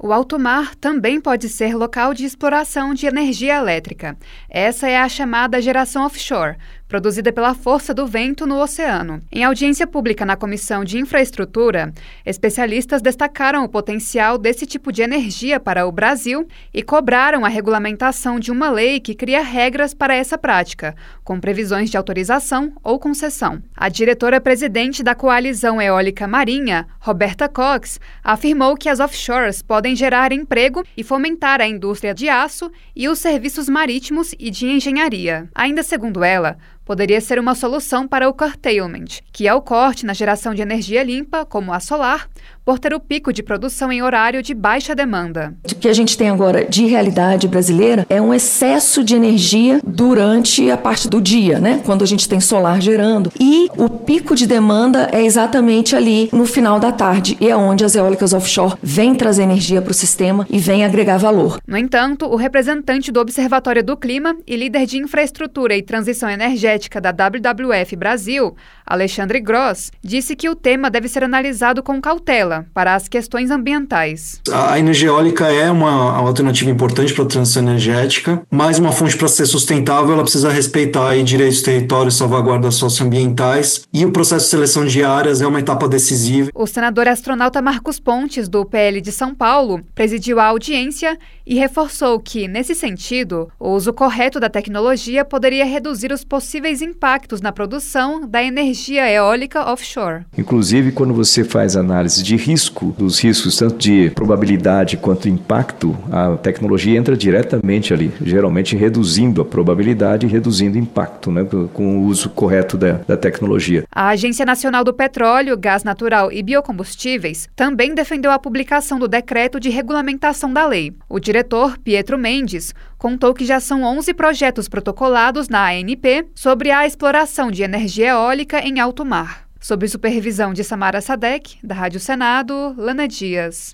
O alto mar também pode ser local de exploração de energia elétrica. Essa é a chamada geração offshore, produzida pela força do vento no oceano. Em audiência pública na Comissão de Infraestrutura, especialistas destacaram o potencial desse tipo de energia para o Brasil e cobraram a regulamentação de uma lei que cria regras para essa prática, com previsões de autorização ou concessão. A diretora-presidente da Coalizão Eólica Marinha, Roberta Cox, afirmou que as offshores podem gerar emprego e fomentar a indústria de aço e os serviços marítimos e de engenharia. Ainda segundo ela, poderia ser uma solução para o curtailment, que é o corte na geração de energia limpa, como a solar, por ter o pico de produção em horário de baixa demanda. O que a gente tem agora de realidade brasileira é um excesso de energia durante a parte do dia, né? Quando a gente tem solar gerando. E o pico de demanda é exatamente ali no final da tarde, e é onde as eólicas offshore vêm trazer energia para o sistema e vêm agregar valor. No entanto, o representante do Observatório do Clima e líder de infraestrutura e transição energética da WWF Brasil, Alexandre Gross, disse que o tema deve ser analisado com cautela para as questões ambientais. A energia eólica é uma alternativa importante para a transição energética, mas uma fonte para ser sustentável, ela precisa respeitar aí direitos de território, salvaguardas socioambientais, e o processo de seleção de áreas é uma etapa decisiva. O senador astronauta Marcos Pontes, do PL de São Paulo, presidiu a audiência e reforçou que, nesse sentido, o uso correto da tecnologia poderia reduzir os possíveis impactos na produção da energia eólica offshore. Inclusive, quando você faz análise de risco, dos riscos tanto de probabilidade quanto impacto, a tecnologia entra diretamente ali, geralmente reduzindo a probabilidade e reduzindo o impacto, né, com o uso correto da tecnologia. A Agência Nacional do Petróleo, Gás Natural e Biocombustíveis também defendeu a publicação do decreto de regulamentação da lei. O diretor, Pietro Mendes, contou que já são 11 projetos protocolados na ANP sobre a exploração de energia eólica em alto mar. Sob supervisão de Samara Sadek, da Rádio Senado, Lana Dias.